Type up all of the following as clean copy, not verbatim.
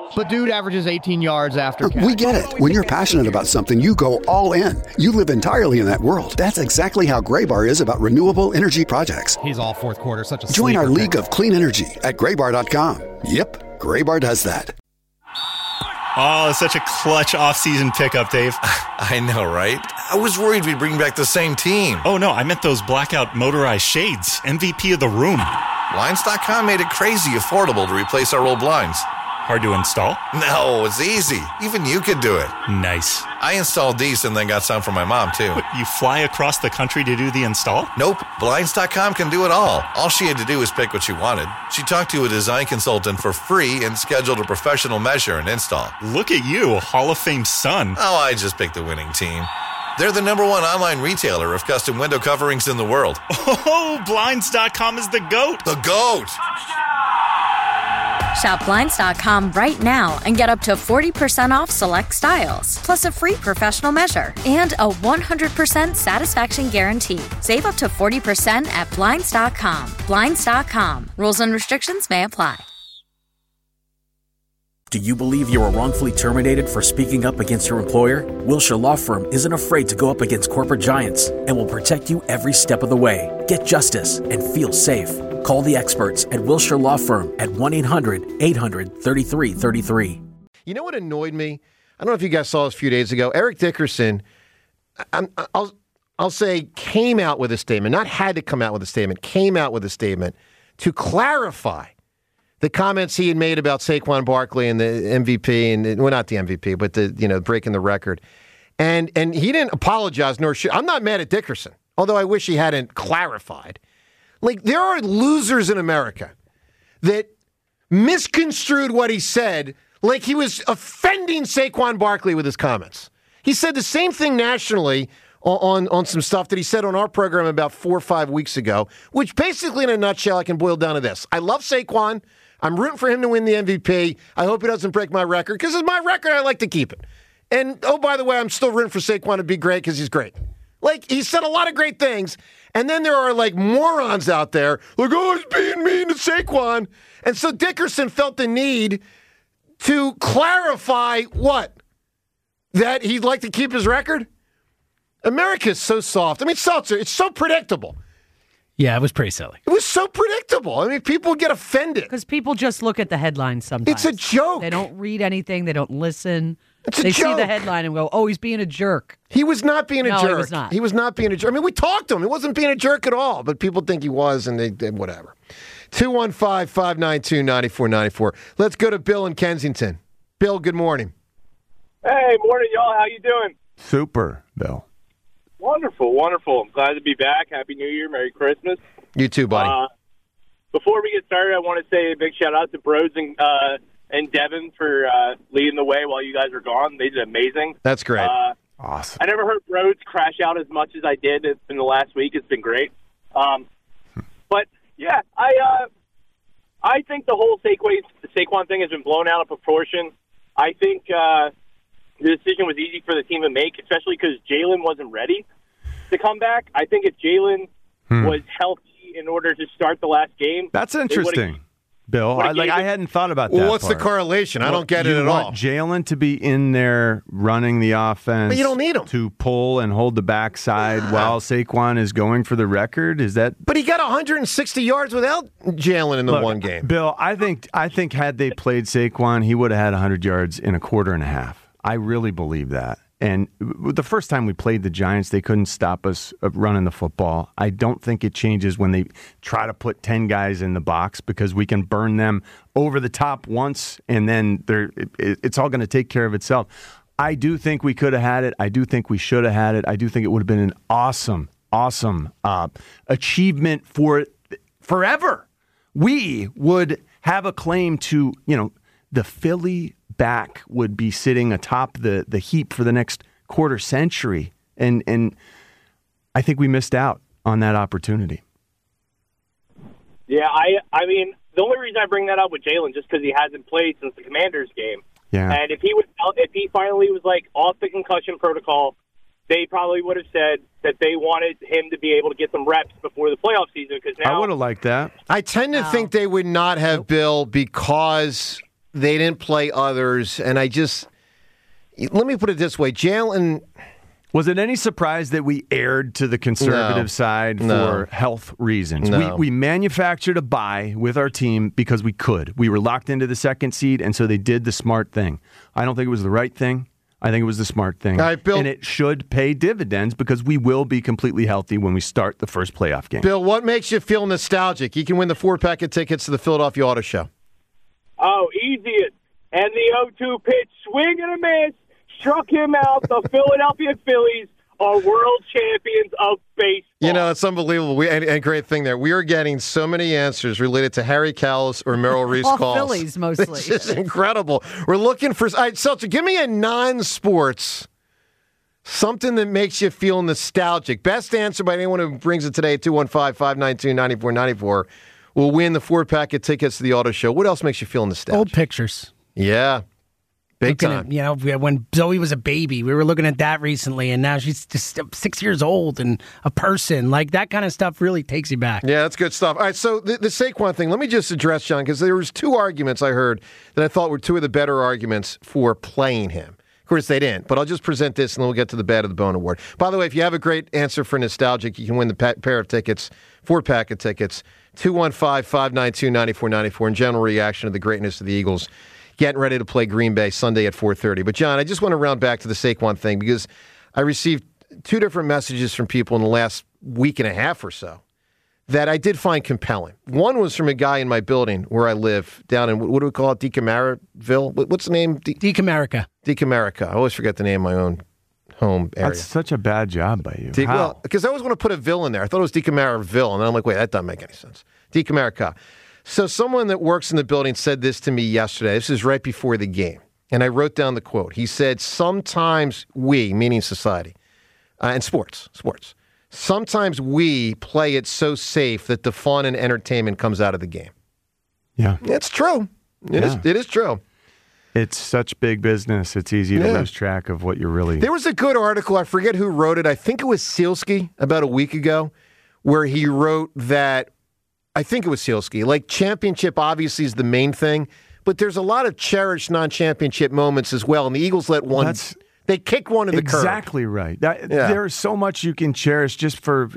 But dude averages 18 yards after catch. We get it. When you're passionate about something, you go all in. You live entirely in that world. That's exactly how Graybar is about renewable energy projects. He's all fourth quarter, such a Join our sleeper league of clean energy at graybar.com. Yep, Graybar does that. Oh, such a clutch off-season pickup, Dave. I know, right? I was worried we'd bring back the same team. Oh, no, I meant those blackout motorized shades. MVP of the room. Blinds.com made it crazy affordable to replace our old blinds. Hard to install? No, it's easy. Even you could do it. Nice. I installed these and then got some for my mom, too. What, you fly across the country to do the install? Nope. Blinds.com can do it all. All she had to do was pick what she wanted. She talked to a design consultant for free and scheduled a professional measure and install. Look at you, Hall of Fame son. Oh, I just picked the winning team. They're the #1 online retailer of custom window coverings in the world. Oh, Blinds.com is the GOAT. The GOAT! Shop Blinds.com right now and get up to 40% off select styles, plus a free professional measure and a 100% satisfaction guarantee. Save up to 40% at Blinds.com. Blinds.com. Rules and restrictions may apply. Do you believe you were wrongfully terminated for speaking up against your employer? Wilshire Law Firm isn't afraid to go up against corporate giants and will protect you every step of the way. Get justice and feel safe. Call the experts at Wilshire Law Firm at 1-800-800-3333. You know what annoyed me? I don't know if you guys saw this a few days ago. Eric Dickerson, I'll say, came out with a statement, not had to come out with a statement, came out with a statement to clarify the comments he had made about Saquon Barkley and the MVP, and well, not the MVP, but the breaking the record. And he didn't apologize, nor should. I'm not mad at Dickerson, although I wish he hadn't clarified. Like, there are losers in America that misconstrued what he said like he was offending Saquon Barkley with his comments. He said the same thing nationally on some stuff that he said on our program about 4 or 5 weeks ago, which basically in a nutshell I can boil down to this. I love Saquon. I'm rooting for him to win the MVP. I hope he doesn't break my record because it's my record. I like to keep it. And, oh, by the way, I'm still rooting for Saquon to be great because he's great. Like, he said a lot of great things. And then there are, like, morons out there like, oh, he's being mean to Saquon. And so Dickerson felt the need to clarify what? That he'd like to keep his record? America's so soft. I mean, Seltzer, it's so predictable. Yeah, it was pretty silly. It was so predictable. I mean, people get offended. Because people just look at the headlines sometimes. It's a joke. They don't read anything. They don't listen. It's a they joke. see the headline and go, oh, he's being a jerk. He was not being a jerk. No, he was not. He was not being a jerk. I mean, we talked to him. He wasn't being a jerk at all, but people think he was, and they did whatever. 215-592-9494. Let's go to Bill in Kensington. Bill, good morning. Hey, morning, y'all. How you doing? Super, Bill. Wonderful, wonderful. I'm glad to be back. Happy New Year. Merry Christmas. You too, buddy. Before we get started, I want to say a big shout-out to Broads and Devin for leading the way while you guys were gone. They did amazing. That's great. Awesome. I never heard Broads crash out as much as I did in the last week. It's been great. But, yeah, I think the whole Saquon thing has been blown out of proportion. I think the decision was easy for the team to make, especially because Jalen wasn't ready to come back. I think if Jalen was healthy in order to start the last game. That's interesting, Bill. I hadn't thought about that. Well, what's the correlation? I don't get it at all. You want Jalen to be in there running the offense. But you don't need him. To pull and hold the backside while Saquon is going for the record? Is that? But he got 160 yards without Jalen in the one game. Bill, I think had they played Saquon, he would have had 100 yards in a quarter and a half. I really believe that. And the first time we played the Giants, they couldn't stop us running the football. I don't think it changes when they try to put 10 guys in the box because we can burn them over the top once, and then it's all going to take care of itself. I do think we could have had it. I do think we should have had it. I do think it would have been an awesome achievement for forever. We would have a claim to, the Philly back would be sitting atop the heap for the next quarter century. And I think we missed out on that opportunity. Yeah, I mean, the only reason I bring that up with Jalen just because he hasn't played since the Commanders game. Yeah. And if he finally was like off the concussion protocol, they probably would have said that they wanted him to be able to get some reps before the playoff season. Because now I would have liked that. I tend to think they would not have, Bill, because they didn't play others, and let me put it this way, Jalen. Was it any surprise that we erred to the conservative side for health reasons? No. We manufactured a bye with our team because we could. We were locked into the second seed, and so they did the smart thing. I don't think it was the right thing. I think it was the smart thing. All right, Bill, and it should pay dividends because we will be completely healthy when we start the first playoff game. Bill, what makes you feel nostalgic? You can win the 4-pack of tickets to the Philadelphia Auto Show. Oh, easiest. And the 0-2 pitch, swing and a miss, struck him out. The Philadelphia Phillies are world champions of baseball. You know, it's unbelievable. And great thing there. We are getting so many answers related to Harry Kalas or Merrill Reese All calls. Phillies, mostly. It's just incredible. We're looking for... All right, Seltzer, give me a non-sports, something that makes you feel nostalgic. Best answer by anyone who brings it today, 215-592-9494, will win the 4-pack of tickets to the Auto Show. What else makes you feel nostalgic? Old pictures. Yeah. Big looking time. At, when Zoe was a baby, we were looking at that recently, and now she's just 6 years old and a person. Like, that kind of stuff really takes you back. Yeah, that's good stuff. All right, so the Saquon thing, let me just address, John, because there was two arguments I heard that I thought were two of the better arguments for playing him. Of course, they didn't, but I'll just present this, and then we'll get to the Bad of the Bone Award. By the way, if you have a great answer for nostalgic, you can win the pair of tickets, 4-pack of tickets, 215-592-9494, in general reaction to the greatness of the Eagles getting ready to play Green Bay Sunday at 4:30. But, John, I just want to round back to the Saquon thing because I received two different messages from people in the last week and a half or so that I did find compelling. One was from a guy in my building where I live down in, what do we call it, DeCamaraville? What's the name? DeCamerica. DeCamerica. I always forget the name of my own home area. That's such a bad job by you. Well, because I always want to put a Ville in there. I thought it was DeCamaraville, and then I'm like, wait, that doesn't make any sense. DeCamerica. So someone that works in the building said this to me yesterday. This is right before the game. And I wrote down the quote. He said, sometimes we, meaning society, and sports, sometimes we play it so safe that the fun and entertainment comes out of the game. Yeah. It's true. It is true. It's such big business. It's easy to lose track of what you're really... There was a good article. I forget who wrote it. I think it was Sealski about a week ago where he wrote that, I think it was Sealski, like championship obviously is the main thing, but there's a lot of cherished non-championship moments as well, and the Eagles let one... They kick one to the curb. Exactly right. There's so much you can cherish just for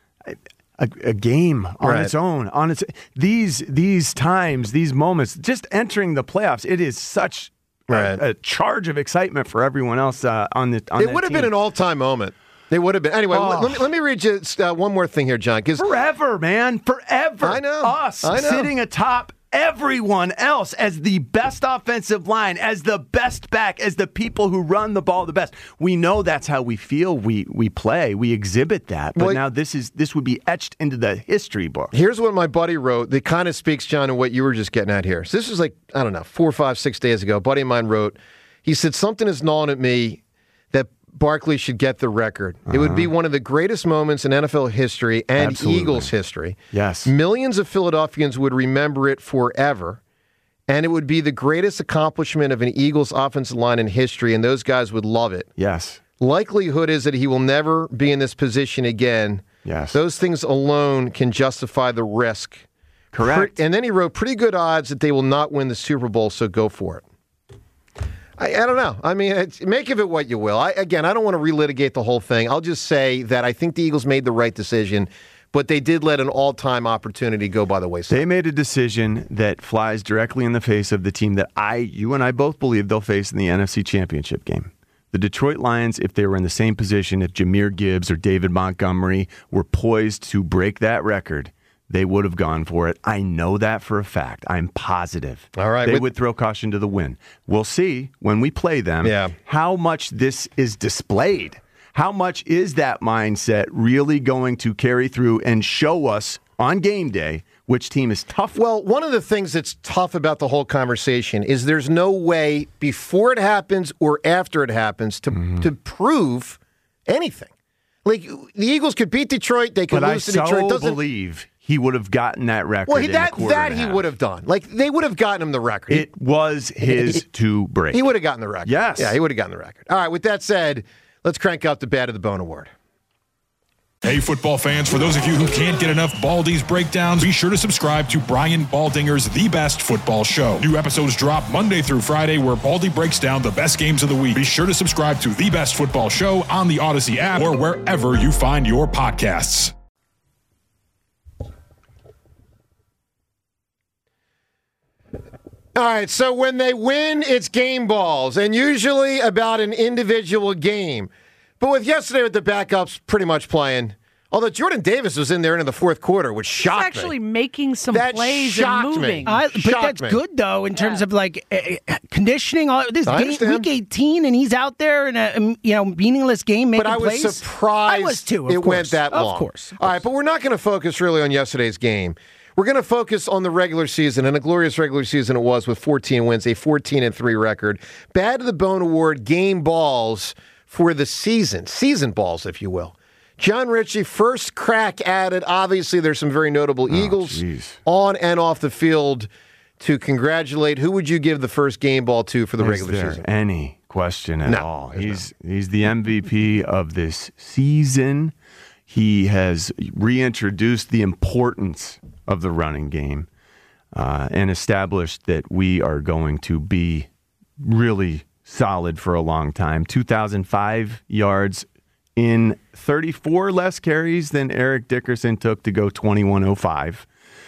a game on its own. These times, these moments, just entering the playoffs, it is such a charge of excitement for everyone else on the team. It would have been an all-time moment. They would have been. Anyway, let me read you one more thing here, John. Forever, man. Forever. I know. Us sitting atop everyone else as the best offensive line, as the best back, as the people who run the ball the best. We know that's how we feel. We play. We exhibit that. But now this would be etched into the history book. Here's what my buddy wrote that kind of speaks, John, to what you were just getting at here. So this was 4, 5, 6 days ago. A buddy of mine wrote, he said, something is gnawing at me that Barkley should get the record. It would be one of the greatest moments in NFL history and Absolutely. Eagles history. Yes. Millions of Philadelphians would remember it forever, and it would be the greatest accomplishment of an Eagles offensive line in history, and those guys would love it. Yes. Likelihood is that he will never be in this position again. Yes. Those things alone can justify the risk. Correct. And then he wrote, pretty good odds that they will not win the Super Bowl, so go for it. I don't know. I mean, make of it what you will. I don't want to relitigate the whole thing. I'll just say that I think the Eagles made the right decision, but they did let an all-time opportunity go by the wayside. They made a decision that flies directly in the face of the team that you and I both believe they'll face in the NFC Championship game. The Detroit Lions, if they were in the same position, if Jahmyr Gibbs or David Montgomery were poised to break that record, they would have gone for it. I know that for a fact. I'm positive. All right. They would throw caution to the wind. We'll see when we play them how much this is displayed. How much is that mindset really going to carry through and show us on game day which team is tough? Well, one of the things that's tough about the whole conversation is there's no way before it happens or after it happens to prove anything. Like, the Eagles could beat Detroit. They could lose to Detroit. I believe he would have gotten that record. Well, in a quarter that and a he half. would have done. Like, they would have gotten him the record. It was his to break. He would have gotten the record. Yes. Yeah, he would have gotten the record. All right, with that said, let's crank up the Bad of the Bone Award. Hey, football fans, for those of you who can't get enough Baldy's breakdowns, be sure to subscribe to Brian Baldinger's The Best Football Show. New episodes drop Monday through Friday where Baldy breaks down the best games of the week. Be sure to subscribe to The Best Football Show on the Odyssey app or wherever you find your podcasts. All right, so when they win, it's game balls, and usually about an individual game. But with yesterday with the backups pretty much playing, although Jordan Davis was in there into the fourth quarter, which shocked me. He's actually making some That plays and shocked moving. me. But that's good, though, in terms of conditioning. This I game, understand. week 18, and he's out there in a meaningless game making But I was plays. surprised I was too, it went that long. Of course. All right, but we're not going to focus really on yesterday's game. We're going to focus on the regular season, and a glorious regular season it was with 14 wins, a 14-3 record. Bad to the Bone Award, game balls for the season balls, if you will. John Ritchie, first crack at it. Obviously, there's some very notable Eagles on and off the field to congratulate. Who would you give the first game ball to for the regular season? Is there any question at all? He's the MVP of this season. He has reintroduced the importance of the running game and established that we are going to be really solid for a long time. 2,005 yards in 34 less carries than Eric Dickerson took to go 2105.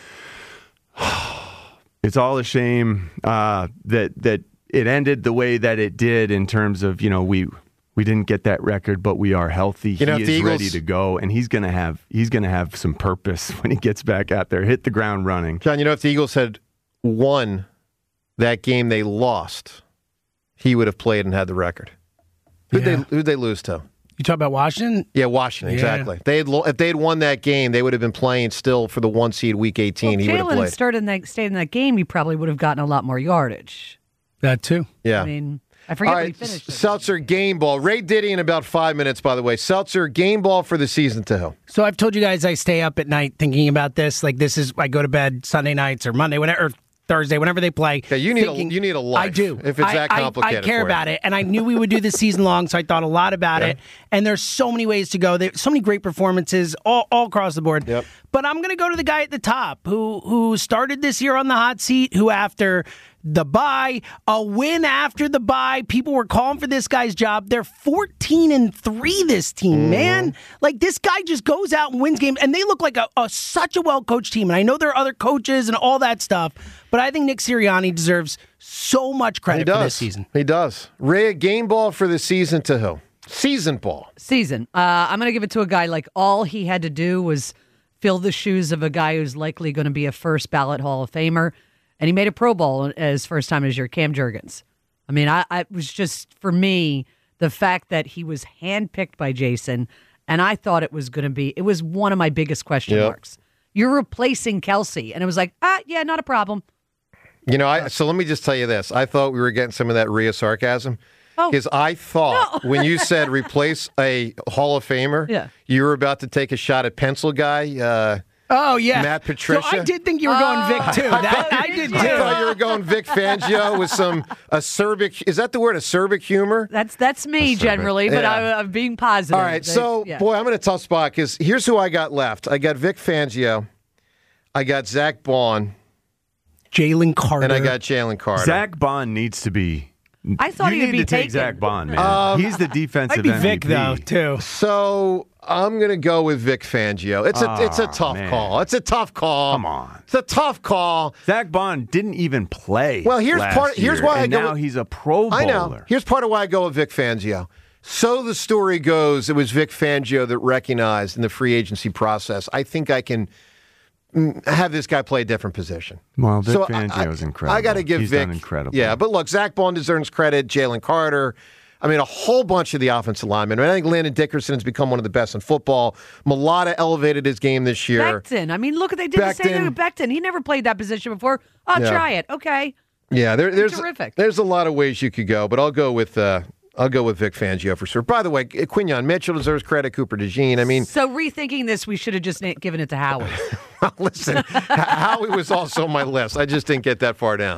It's all a shame that it ended the way that it did in terms of, we didn't get that record, but we are healthy. He is ready to go, and he's gonna have some purpose when he gets back out there. Hit the ground running. John, if the Eagles had won that game they lost, he would have played and had the record. Who'd they lose to? You talk about Washington? Yeah, Washington, exactly. If they had won that game, they would have been playing still for the 1 seed week 18. He would have played. If Jalen had stayed in that game, he probably would have gotten a lot more yardage. That too. Yeah. I mean, I forget what he finished. Seltzer, game ball. Ray Diddy in about 5 minutes, by the way. Seltzer, game ball for the season to who? So I've told you guys I stay up at night thinking about this. Like I go to bed Sunday nights or Monday, whenever, or Thursday, whenever they play. Yeah, you need a life. I do. If it's that complicated, I care about it, and I knew we would do this season long, so I thought a lot about it. And there's so many ways to go. There's so many great performances all across the board. Yep. But I'm going to go to the guy at the top who started this year on the hot seat, who after the bye, a win after the bye, people were calling for this guy's job. They're 14-3 this team, man. Like, this guy just goes out and wins games, and they look like such a well-coached team. And I know there are other coaches and all that stuff, but I think Nick Sirianni deserves so much credit for this season. He does. Ray, game ball for the season to who? Season ball. Season. I'm going to give it to a guy like all he had to do was fill the shoes of a guy who's likely going to be a first ballot Hall of Famer. And he made a Pro Bowl his first time as your Cam Jurgens. I mean, I was just, for me, the fact that he was handpicked by Jason, and I thought it was one of my biggest question marks. You're replacing Kelsey. And it was like, yeah, not a problem. So let me just tell you this. I thought we were getting some of that Rhea sarcasm. Because I thought when you said replace a Hall of Famer, you were about to take a shot at pencil guy. Matt Patricia. So I did think you were going Vic, too. I did, too. I thought you were going Vic Fangio with some acerbic, is that the word, acerbic humor? That's me generally, but I'm being positive. All right, boy, I'm in a tough spot because here's who I got left. I got Vic Fangio. I got Zach Bond. Jalen Carter. And I got Jalen Carter. Zach Bond needs to be... I thought he would be taken. Take Zach Bond, man. He's the defensive MVP. Vic, though, too. So I'm going to go with Vic Fangio. It's a tough call. It's a tough call. Come on. It's a tough call. Zach Bond didn't even play. Well, here's why I go. Now he's a Pro Bowler. I know. Here's part of why I go with Vic Fangio. So the story goes, it was Vic Fangio that recognized in the free agency process, I think I can have this guy play a different position. Well, Vic Fangio is incredible. I got to give Vic. Done incredible. Yeah, but look, Zach Bond deserves credit. Jalen Carter. I mean, a whole bunch of the offensive linemen. I think Landon Dickerson has become one of the best in football. Mulata elevated his game this year. Becton. I mean, look, they did the same thing with Becton. He never played that position before. Try it. Okay. Yeah, there's terrific. There's a lot of ways you could go, but I'll go with Vic Fangio for sure. By the way, Quinyon Mitchell deserves credit. Cooper DeJean. I mean, so rethinking this, we should have just given it to Howie. Listen, Howie was also on my list. I just didn't get that far down.